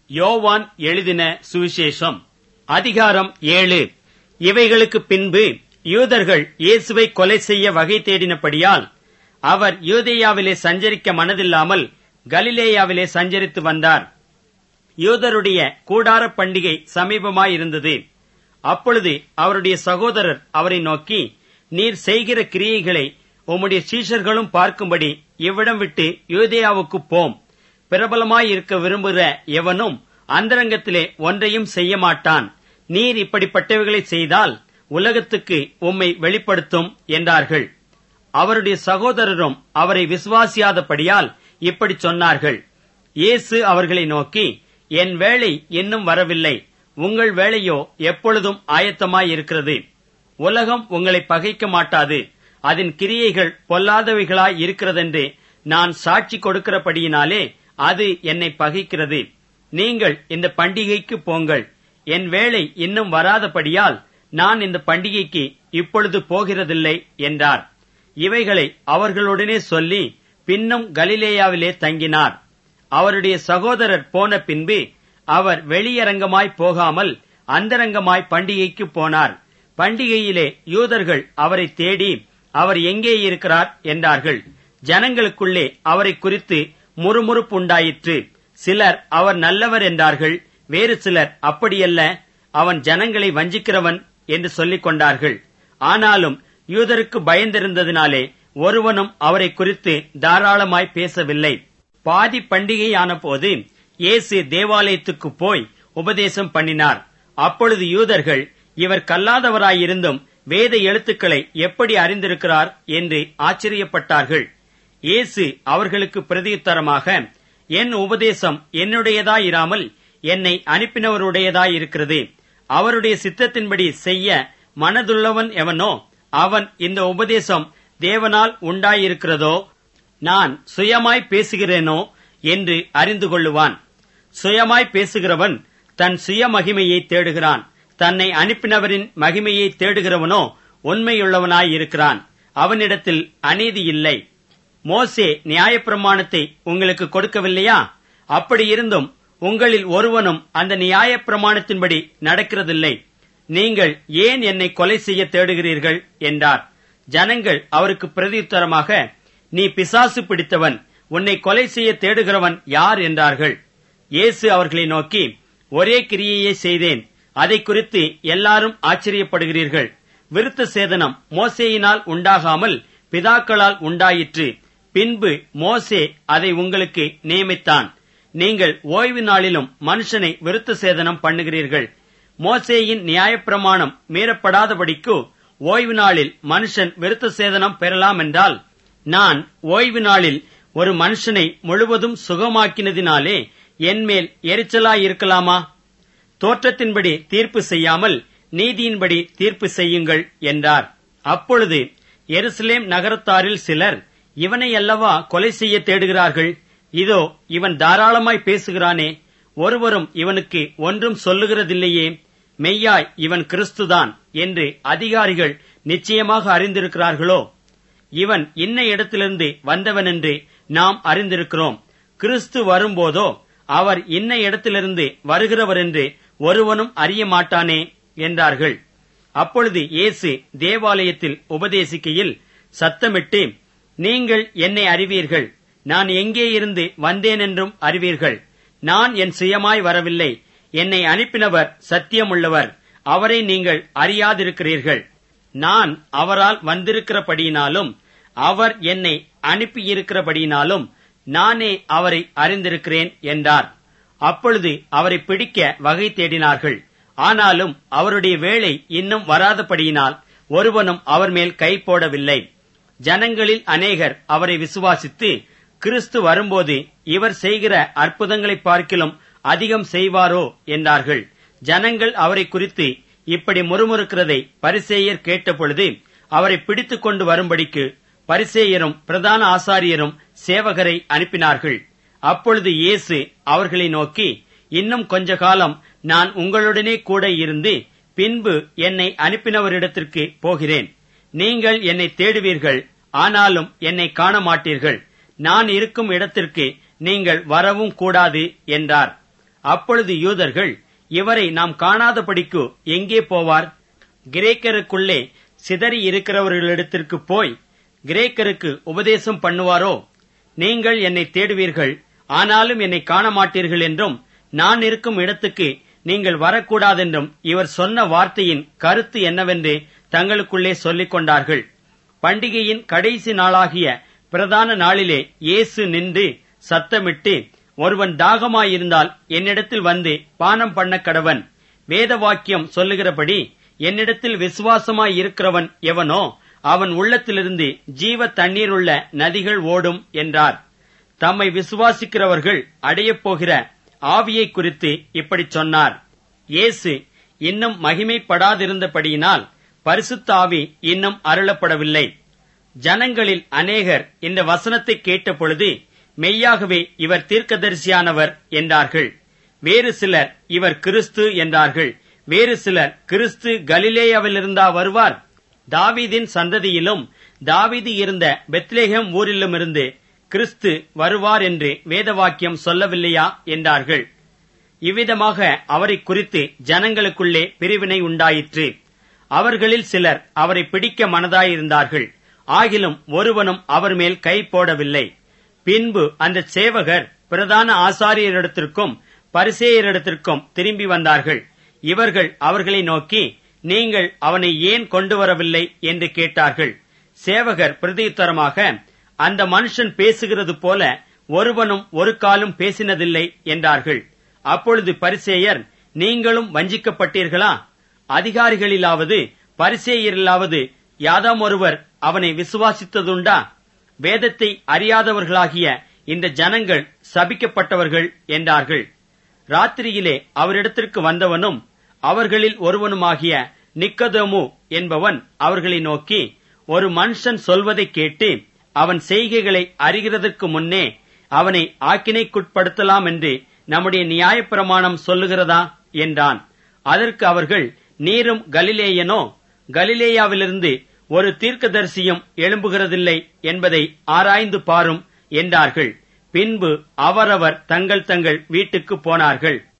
யோவான் எழுதின சுவிசேஷம் அதிகாரம் 7. இவைகளுக்கு பின்பு யூதர்கள் இயேசுவை கொலை செய்ய வகை தேடினபடியால் அவர் யூதேயாவிலே சஞ்சரிக்க மனதில்லாமல் கலிலேயாவிலே சஞ்சரித்து வந்தார். யூதருடைய கூடார பண்டிகை சமீபமாயிருந்தது. அப்பொழுது அவருடைய சகோதரர் அவரை நோக்கி, நீர் செய்கிற கிரியைகளை உம்முடைய சீஷர்களும் பார்க்கும்படி இவ்விடம் விட்டு யூதேயாவுக்கு போம். பிரபலமாயிருக்க விரும்புகிற எவனும் அந்தரங்கத்திலே ஒன்றையும் செய்ய மாட்டான். நீர் இப்படிப்பட்டவைகளை செய்தால் உலகத்துக்கு உம்மை வெளிப்படுத்தும் என்றார்கள். அவருடைய சகோதரரும் அவரை விசுவாசியாதபடியால் இப்படி சொன்னார்கள். இயேசு அவர்களை நோக்கி, என் வேளை இன்னும் வரவில்லை, உங்கள் வேளையோ எப்பொழுதும் ஆயத்தமாயிருக்கிறது. உலகம் உங்களை பகைக்க மாட்டாது, அதன் கிரியைகள் பொல்லாதவைகளாய் இருக்கிறதென்று நான் சாட்சி கொடுக்கிறபடியினாலே அது என்னை பகைக்கிறது. நீங்கள் இந்த பண்டிகைக்கு போங்கள். என் வேளை இன்னும் வராதபடியால் நான் இந்த பண்டிகைக்கு இப்பொழுது போகிறதில்லை என்றார். இவைகளை அவர்களுடனே சொல்லி பின்னும் கலிலேயாவிலே தங்கினார். அவருடைய சகோதரர் போன பின்பு அவர் வெளியரங்கமாய் போகாமல் அந்தரங்கமாய் பண்டிகைக்கு போனார். பண்டிகையிலே யூதர்கள் அவரை தேடி, அவர் எங்கே இருக்கிறார் என்றார்கள். ஜனங்களுக்குள்ளே அவரை குறித்து முறுமுறுப்பு உண்டாயிற்று. சிலர் அவர் நல்லவர் என்றார்கள், வேறு சிலர் அப்படியல்ல, அவன் ஜனங்களை வஞ்சிக்கிறவன் என்று சொல்லிக் கொண்டார்கள். ஆனாலும் யூதருக்கு பயந்திருந்ததினாலே ஒருவனும் அவரை குறித்து தாராளமாய் பேசவில்லை. பாதி பண்டிகையான போது இயேசு தேவாலயத்துக்கு போய் உபதேசம் பண்ணினார். அப்பொழுது யூதர்கள், இவர் கல்லாதவராயிருந்தும் வேத எழுத்துக்களை எப்படி அறிந்திருக்கிறார் என்று ஆச்சரியப்பட்டார்கள். இயேசு அவர்களுக்கு பிரதியுத்தரமாக, என் உபதேசம் என்னுடையதாயிராமல் என்னை அனுப்பினவருடையதாயிருக்கிறது. அவருடைய சித்தத்தின்படி செய்ய மனதுள்ளவன் எவனோ அவன் இந்த உபதேசம் தேவனால் உண்டாயிருக்கிறதோ நான் சுயமாய் பேசுகிறேனோ என்று அறிந்து கொள்ளுவான். சுயமாய் பேசுகிறவன் தன் சுய மகிமையை தேடுகிறான். தன்னை அனுப்பினவரின் மகிமையை தேடுகிறவனோ உண்மையுள்ளவனாயிருக்கிறான். அவனிடத்தில் அநீதி இல்லை. மோசே நியாயப்பிரமாணத்தை உங்களுக்கு கொடுக்கவில்லையா? அப்படியிருந்தும் உங்களில் ஒருவனும் அந்த நியாயப்பிரமாணத்தின்படி நடக்கிறதில்லை. நீங்கள் ஏன் என்னை கொலை செய்ய தேடுகிறீர்கள் என்றார். ஜனங்கள் அவருக்கு பிரதியுத்தரமாக, நீ பிசாசு பிடித்தவன், உன்னை கொலை செய்ய தேடுகிறவன் யார் என்றார்கள். இயேசு அவர்களை நோக்கி, ஒரே கிரியையை செய்தேன், அதை குறித்து எல்லாரும் ஆச்சரியப்படுகிறீர்கள். விருத்த சேதனம் மோசேயினால் உண்டாகாமல் பிதாக்களால் உண்டாயிற்று. பின்பு மோசே அதை உங்களுக்கு நியமித்தான். நீங்கள் ஓய்வு நாளிலும் மனுஷனை விருத்த சேதனம் பண்ணுகிறீர்கள். மோசேயின் நியாயப்பிரமாணம் மீறப்படாதபடிக்கு ஓய்வு நாளில் மனுஷன் விருத்த சேதனம் பெறலாம் என்றால், நான் ஓய்வு நாளில் ஒரு மனுஷனை முழுவதும் சுகமாக்கினதினாலே என்மேல் எரிச்சலாயிருக்கலாமா? தோற்றத்தின்படி தீர்ப்பு செய்யாமல் நீதியின்படி தீர்ப்பு செய்யுங்கள் என்றார். அப்பொழுது எருசலேம் நகரத்தாரில் சிலர், இவனை அல்லவா கொலை செய்ய தேடுகிறார்கள்? இதோ இவன் தாராளமாய் பேசுகிறானே, ஒருவரும் இவனுக்கு ஒன்றும் சொல்லுகிறதில்லையே. மெய்யாய் இவன் கிறிஸ்துதான் என்று அதிகாரிகள் நிச்சயமாக அறிந்திருக்கிறார்களோ? இவன் இன்ன இடத்திலிருந்து வந்தவன் என்று நாம் அறிந்திருக்கிறோம். கிறிஸ்து வரும்போதோ அவர் இன்ன இடத்திலிருந்து வருகிறவர் என்று ஒருவனும் அறிய மாட்டானே என்றார்கள். அப்பொழுது இயேசு தேவாலயத்தில் உபதேசிக்கையில் சத்தமிட்டு, நீங்கள் என்னை அறிவீர்கள், நான் எங்கே இருந்து வந்தேன் என்றும் அறிவீர்கள். நான் என் சுயமாய் வரவில்லை, என்னை அனுப்பினவர் சத்தியமுள்ளவர், அவரை நீங்கள் அறியாதிருக்கிறீர்கள். நான் அவரால் வந்திருக்கிறபடியினாலும் அவர் என்னை அனுப்பியிருக்கிறபடியினாலும் நானே அவரை அறிந்திருக்கிறேன் என்றார். அப்பொழுது அவரை பிடிக்க வகை தேடினார்கள். ஆனாலும் அவருடைய வேளை இன்னும் வராதபடியினால் ஒருவனும் அவர் மேல் கை போடவில்லை. ஜனங்களில் அநேகர் அவரை விசுவாசித்து, கிறிஸ்து வரும்போது இவர் செய்கிற அற்புதங்களை பார்க்கிலும் அதிகம் செய்வாரோ என்றார்கள். ஜனங்கள் அவரை குறித்து இப்படி முறுமுறுக்கிறதை பரிசேயர் கேட்டபொழுது அவரை பிடித்துக் கொண்டு வரும்படிக்கு பரிசேயரும் பிரதான ஆசாரியரும் சேவகரை அனுப்பினார்கள். அப்பொழுது இயேசு அவர்களை நோக்கி, இன்னும் கொஞ்ச காலம் நான் உங்களுடனே கூட இருந்து பின்பு என்னை அனுப்பினவரிடத்திற்கு போகிறேன். நீங்கள் என்னை தேடுவீர்கள், ஆனாலும் என்னை காண மாட்டீர்கள். நான் இருக்கும் இடத்திற்கு நீங்கள் வரவும் கூடாது என்றார். அப்பொழுது யூதர்கள், இவரை நாம் காணாதபடிக்கு எங்கே போவார்? கிரேக்கருக்குள்ளே சிதறி இருக்கிறவர்களிடத்திற்கு போய் கிரேக்கருக்கு உபதேசம் பண்ணுவாரோ? நீங்கள் என்னை தேடுவீர்கள், ஆனாலும் என்னை காண மாட்டீர்கள் என்றும், நான் இருக்கும் இடத்துக்கு நீங்கள் வரக்கூடாதென்றும் இவர் சொன்ன வார்த்தையின் கருத்து என்னவென்று தங்களுக்குள்ளே சொல்லிக் கொண்டார்கள். பண்டிகையின் கடைசி நாளாகிய பிரதான நாளிலே இயேசு நின்று சத்தமிட்டு, ஒருவன் தாகமாயிருந்தால் என்னிடத்தில் வந்து பானம் பண்ண கடவன். வேத வாக்கியம் சொல்லுகிறபடி என்னிடத்தில் விசுவாசமாய் இருக்கிறவன் எவனோ அவன் உள்ளத்திலிருந்து ஜீவ தண்ணீருள்ள நதிகள் ஓடும் என்றார். தம்மை விசுவாசிக்கிறவர்கள் அடையப் போகிற ஆவியை குறித்து இப்படி சொன்னார். இயேசு இன்னும் மகிமைப்படாதிருந்தபடியினால் பரிசுத்த ஆவி இன்னும் அருளப்படவில்லை. ஜனங்களில் அநேகர் இந்த வசனத்தை கேட்ட பொழுது, மெய்யாகவே இவர் தீர்க்கதரிசியானவர் என்றார்கள். வேறு சிலர் இவர் கிறிஸ்து என்றார்கள். வேறு சிலர், கிறிஸ்து கலிலேயாவிலிருந்தா வருவார்? தாவீதின் சந்ததியிலும் தாவீது இருந்த பெத்லெகேம் ஊரிலுமிருந்து கிறிஸ்து வருவார் என்று வேதவாக்கியம் சொல்லவில்லையா என்றார்கள். இவ்விதமாக அவரை குறித்து ஜனங்களுக்குள்ளே பிரிவினை உண்டாயிற்று. அவர்களில் சிலர் அவரை பிடிக்க மனதாயிருந்தார்கள். ஆகிலும் ஒருவனும் அவர் மேல் கை போடவில்லை. பின்பு அந்த சேவகர் பிரதான ஆசாரியரிடத்திற்கும் பரிசேயரிடத்திற்கும் திரும்பி வந்தார்கள். இவர்கள் அவர்களை நோக்கி, நீங்கள் அவனை ஏன் கொண்டு வரவில்லை என்று கேட்டார்கள். சேவகர் பிரதியுத்தரமாக, அந்த மனுஷன் பேசுகிறது போல ஒருவனும் ஒரு காலும் பேசினதில்லை என்றார்கள். அப்பொழுது பரிசேயர், நீங்களும் வஞ்சிக்கப்பட்டீர்களா? அதிகாரிகளிலாவது பரிசேயரிலாவது யாதாம் ஒருவர் அவனை விசுவாசித்ததுண்டா? வேதத்தை அறியாதவர்களாகிய இந்த ஜனங்கள் சபிக்கப்பட்டவர்கள் என்றார்கள். ராத்திரியிலே அவரிடத்திற்கு வந்தவனும் அவர்களில் ஒருவனுமாகிய நிக்கதேமு என்பவன் அவர்களை நோக்கி, ஒரு மனுஷன் சொல்வதை கேட்டு அவன் செய்கைகளை அறிகிறதற்கு முன்னே அவனை ஆக்கினைக்குட்படுத்தலாம் என்று நம்முடைய நியாயப்பிரமாணம் சொல்லுகிறதா என்றான். அதற்கு அவர்கள், நீரும் கலிலேயனோ? கலிலேயாவிலிருந்து ஒரு தீர்க்கதரிசியும் எழும்புகிறதில்லை என்பதை ஆராய்ந்து பாரும் என்றார்கள். பின்பு அவரவர் தங்கள் தங்கள் வீட்டுக்கு போனார்கள்.